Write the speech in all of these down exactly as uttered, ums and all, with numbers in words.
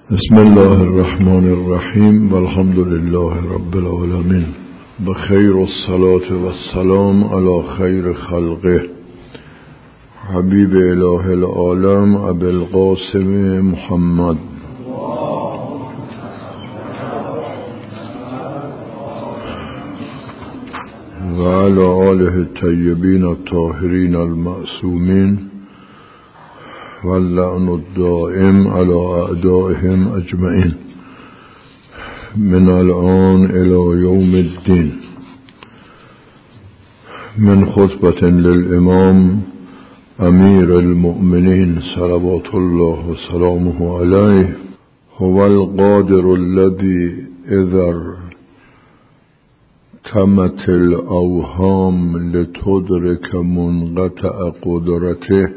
بسم الله الرحمن الرحیم والحمد لله رب العالمین بخیر الصلاة والسلام علی خیر خلقه حبیب اله العالم ابی القاسم محمد و علی آله الطیبین الطاهرین المعصومین واللعن الدائم على اعدائهم اجمعین من الان الى یوم الدین. من خطبة للامام امیر المؤمنین صلوات الله و سلامه علیه. هو القادر الذي اذا تمت الاوهام لتدرك منقطع قدرته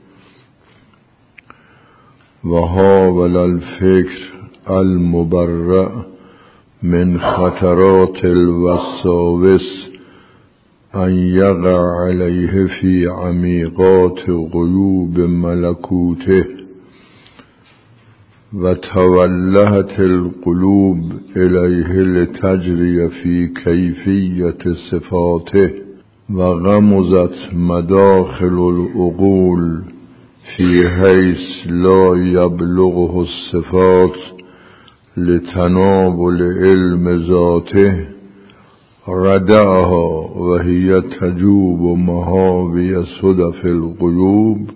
و حاول الفکر المبرأ من خطرات الوساوس ان یقع علیه فی عمیقات غیوب ملکوته و تولهت القلوب الیه لتجری فی کیفیت صفاته و غمزت مداخل العقول فی حیث لا یبلغه الصفات لتناول علم ذاته ردعها و هی تجوب مهاوی صدف القلوب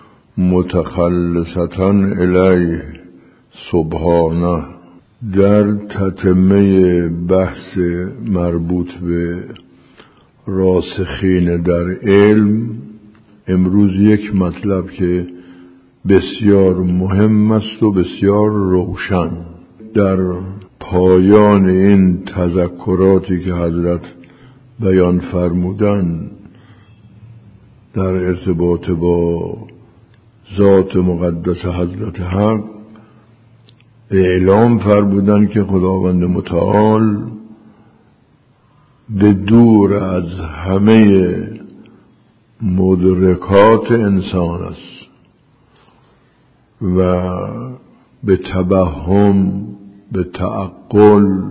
متخلصة الیه سبحانه. در تتمه بحث مربوط به راسخین در علم، امروز یک مطلب که بسیار مهم است و بسیار روشن در پایان این تذکراتی که حضرت بیان فرمودن در ارتباط با ذات مقدس حضرت حق اعلام فرمودن که خداوند متعال به دور از همه مدرکات انسان است و به تبهم، به تعقل،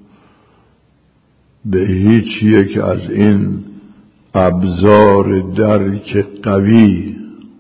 به هیچ یک از این ابزار درک قوی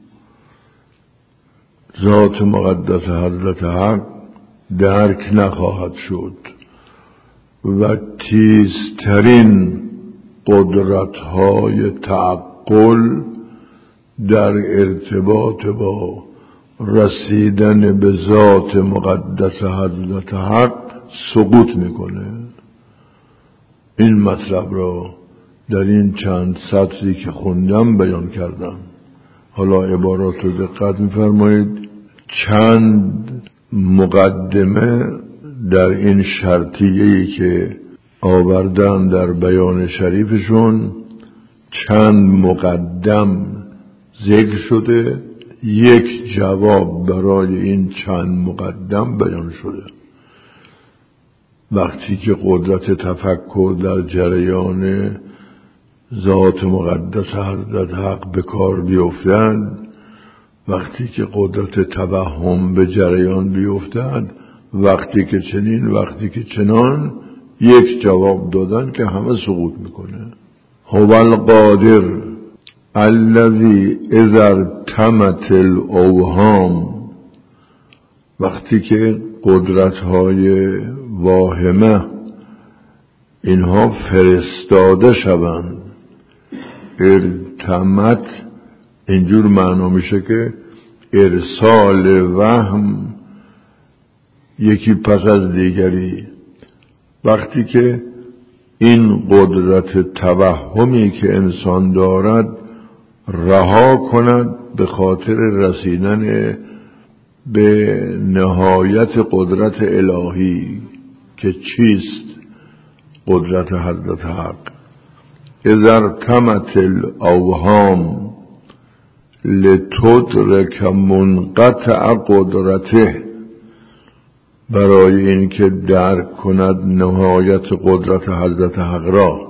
ذات مقدس حضرت حق درک نخواهد شد و تیزترین قدرت‌های تعقل قل در ارتباط با رسیدن به ذات مقدس حضرت حق سقوط میکنه. این مطلب را در این چند سطری که خوندم بیان کردم. حالا عبارات رو دقت میفرمایید. چند مقدمه در این شرطیه‌ای که آوردن در بیان شریفشون چند مقدم ذکر شده، یک جواب برای این چند مقدم بیان شده. وقتی که قدرت تفکر در جریان ذات مقدس حضرت حق به کار بیفتد، وقتی که قدرت توهم به جریان بیفتد، وقتی که چنین، وقتی که چنان، یک جواب دادن که همه سقوط میکنه. هو القادر الذی اذا ارتمت الاوهام، وقتی که قدرت‌های واهمه اینها فرستاده شوند. ارتمت اینجور معنا میشه که ارسال وهم یکی پس از دیگری، وقتی که این قدرت توهمی که انسان دارد رها کند به خاطر رسیدن به نهایت قدرت الهی که چیست؟ قدرت حضرت حق. اذا ارتمت الاوهام لتدرک منقطع قدرته، برای اینکه درک کند نهایت قدرت حضرت حق را.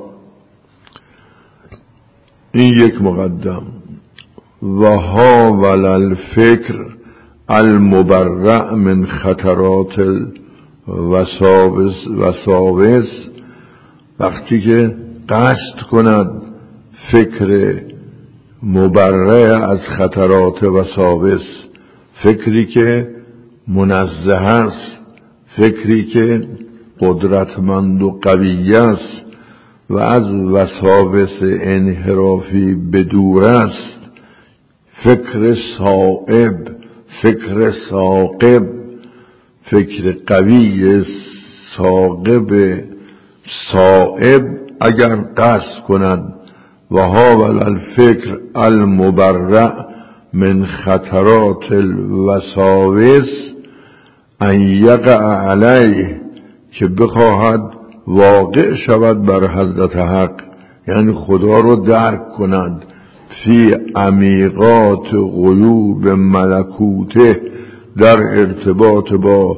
این یک مقدم. و حاول الفکر المبرع من خطرات الوساوس وساوس، وقتی که قصد کند فکر مبرع از خطرات وساوس، فکری که منزه است، فکری که قدرتمند و قوی است و از وساوس انحرافی بدور است، فکر صائب، فکر ثاقب، فکر قوی ثاقب صائب اگر قصد کند و هاول الفکر المبرع من خطرات الوساوس، ان یقع علیه، که بخواهد واقع شود بر حضرت حق، یعنی خدا رو درک کند، فی عمیقات غیوب ملکوته، در ارتباط با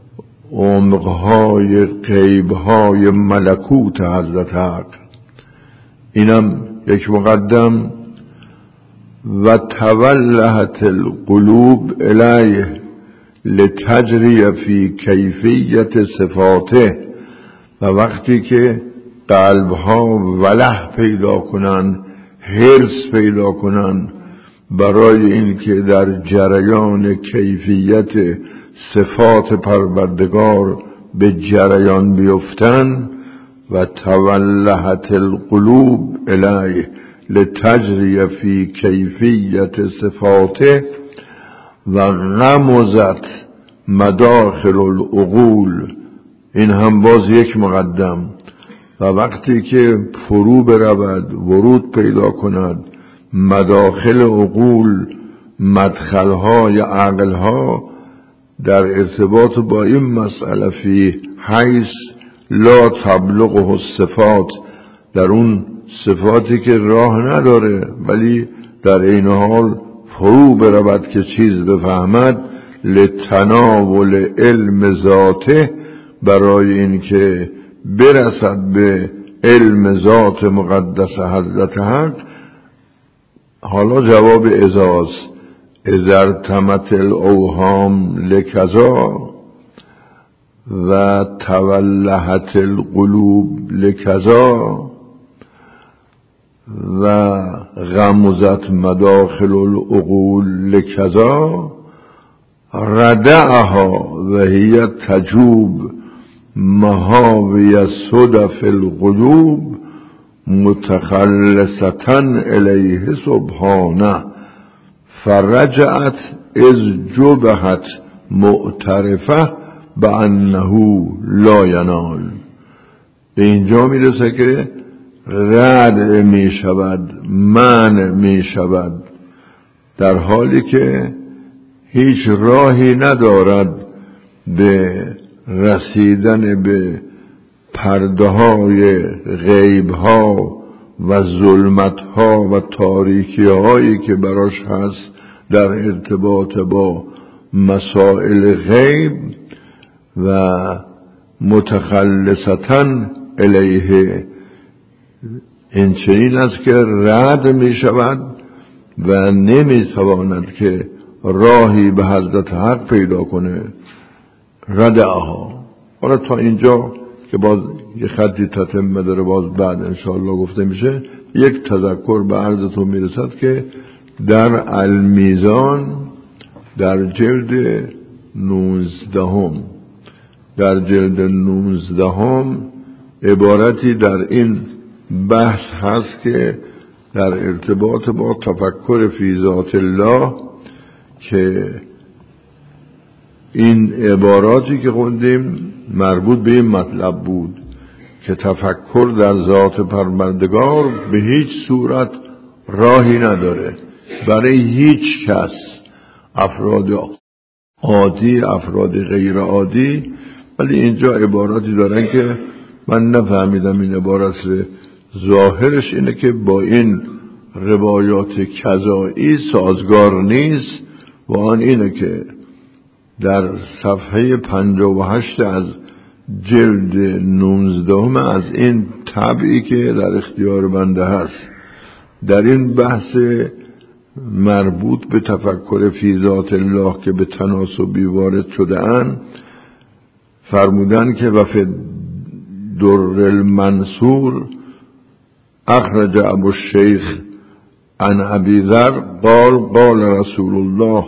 عمقهای غیبهای ملکوت حضرت حق. اینم یک مقدم. و تولهت القلوب الیه لتجری فی کیفیت صفاته، و وقتی که قلبها وله پیدا کنن، حرص پیدا کنن برای اینکه در جریان کیفیت صفات پروردگار به جریان بیفتن، و تولهت القلوب الیه لتجری فی کیفیت صفاته، و غمزت مداخل العقول، این هم باز یک مقدم. و وقتی که فرو برود، ورود پیدا کند مداخل عقول، مدخلهای عقلها، در ارتباط با این مسئله فی حیث لا تبلغه الصفات، در اون صفاتی که راه نداره ولی در این حال فرو برود که چیز بفهمد، لتناول علم ذاته، برای این که برسد به علم ذات مقدس حضرت حق. حالا جواب ازاز، ازرتمت الاوهام لکذا و تولهت القلوب لکذا و غمزت مداخل العقول لکذا، ردعها و هی تجوب مهاوی صدف القلوب متخلصتن الیه سبحانه، فرجعت از جبهت معترفه بانه لا ینال. به اینجا میرسه که رد می شود، منع می شود، در حالی که هیچ راهی ندارد به رسیدن به پرده های غیب ها و ظلمت ها و تاریکی هایی که براش هست در ارتباط با مسائل غیب، و متخلصتن الیه، این چنین است که رد می شود و نمی تواند که راهی به حضرت حق پیدا کنه. ردعها. حالا تا اینجا که باز یه خطی تتمه داره، باز بعد انشاءالله گفته میشه. یک تذکر به عرضتون میرسد که در المیزان در جلد نوزدهم در جلد نوزدهم عبارتی در این بحث هست که در ارتباط با تفکر فی ذات الله، که این عباراتی که خوندیم مربوط به این مطلب بود که تفکر در ذات پروردگار به هیچ صورت راهی نداره برای هیچ کس، افراد عادی، افراد غیر عادی. ولی اینجا عباراتی دارن که من نفهمیدم این عبارت ظاهرش اینه که با این روایات کذایی سازگار نیست، و آن اینه که در صفحه پنجاه و هشت از جلد نوزدهم از این طبعی که در اختیار بنده هست، در این بحث مربوط به تفکر فی ذات الله که به تناسبی وارد شده اند فرمودن که وفی در المنصور اخرج ابو الشیخ عن ابی ذر قال قال رسول الله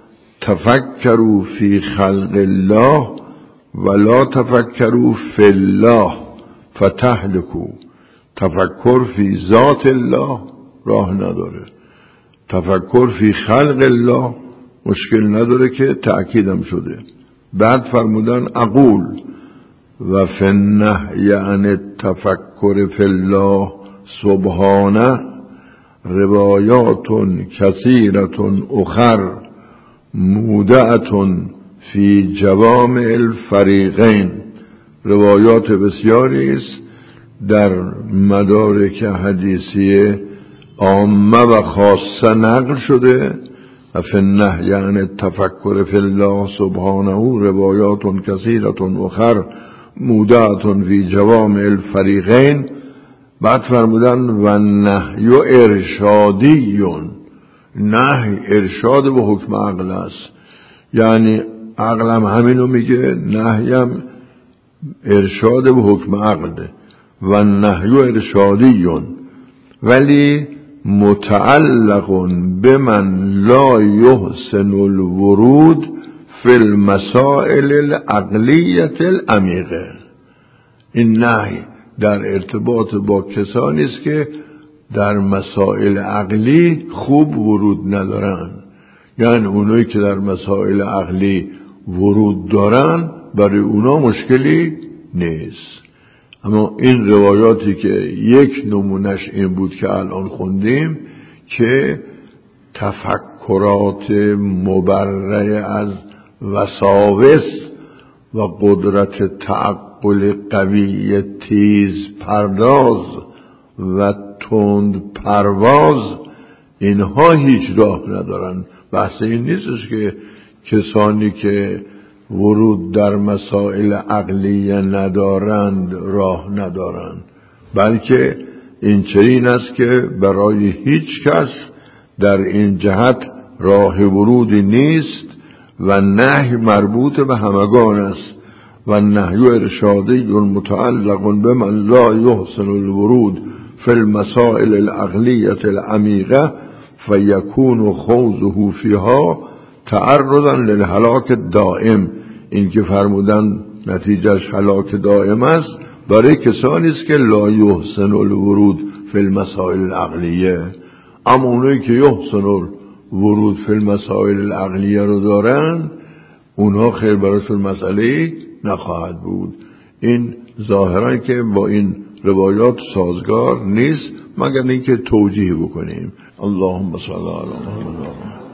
تفکروا فی خلق الله ولا تفکروا فی الله فتهلكوا. تفکر فی ذات الله راه نداره، تفکر فی خلق الله مشکل نداره که تأکیدم شده. بعد فرمودن اقول و فی النهی عن التفکر فی الله سبحانه روایات کثیرة اخر مودعة فی جوامع الفریقین. روایات بسیاری است در مدارک حدیثی عامه و خاصه نقل شده. فی النهی عن التفکر فی الله سبحانه روایات کثیرة اخر مودعة فی جوامع الفریقین. بعد فرمودن و نهی ارشادیون. نهی ارشاد به حکم عقل است، یعنی عقلم همینو میگه، نهیم ارشاد به حکم عقل. و نهی ارشادیون ولی متعلق بمن لا یحسن الورود فی المسائل العقلیه العمیقه. این نهی در ارتباط با کسانی است که در مسائل عقلی خوب ورود ندارن، یعنی اونایی که در مسائل عقلی ورود دارن برای اونا مشکلی نیست. اما این روایاتی که یک نمونش این بود که الان خوندیم که تفکرات مبرئه از وساوس و قدرت تعقل قوی تیز پرداز و تند پرواز، اینها هیچ راه ندارن. بحث این نیستش که کسانی که ورود در مسائل عقلیه ندارند راه ندارند، بلکه این چنین است که برای هیچ کس در این جهت راه ورودی نیست و نهی مربوط به همگان است. و نهی ارشادی متعلق بمن لا یحسن الورود فی المسائل العقلیه العمیقه فیکون خوضه فیها تعرضا للهلاک دائم. این که فرمودن نتیجهش هلاک دائم است برای کسانی است که لا یحسن الورود فی المسائل العقلیه. اما اونایی که یحسن الورود فی المسائل العقلیه رو دارن اونها خیر براشون مسئله نخواهد بود. این ظاهرا که با این روایات سازگار نیست مگر اینکه توجیه بکنیم. اللهم صل علی محمد.